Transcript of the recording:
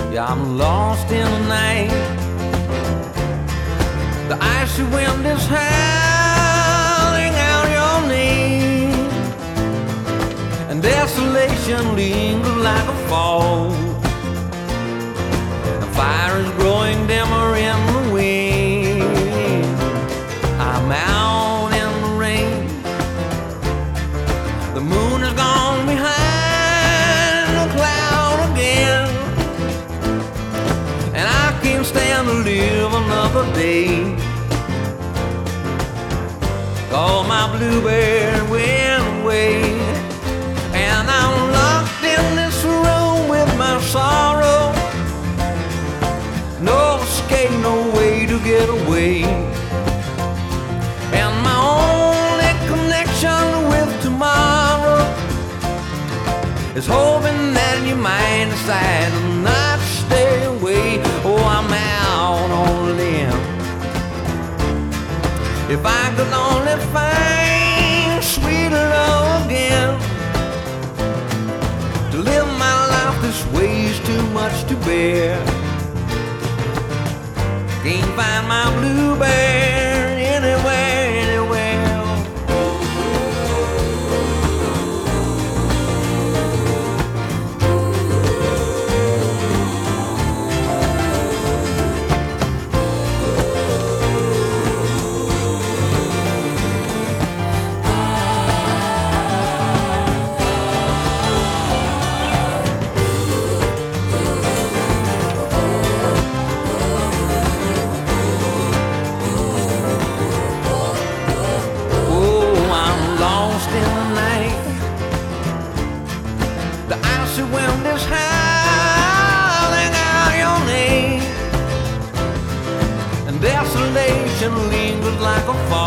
Yeah, I'm lost in the night. The icy wind is howling out your name, and desolation lingers like a fog. The fire is growing dimmer in the wind. I'm out in the rain. The moon is gone behind the cloud again, and I can't stand to live another day. All my bluebird went away, and I'm locked in this room with my sorrow. No escape, no way to get away. And my only connection with tomorrow is hoping that you might decide to not stay away. Oh, I'm out on a limb. If I could only find sweet love again. To live my life this way is too much to bear. Can't find my bluebird anywhere, anywhere. The wind is howling out your name, and desolation lingers like a fog.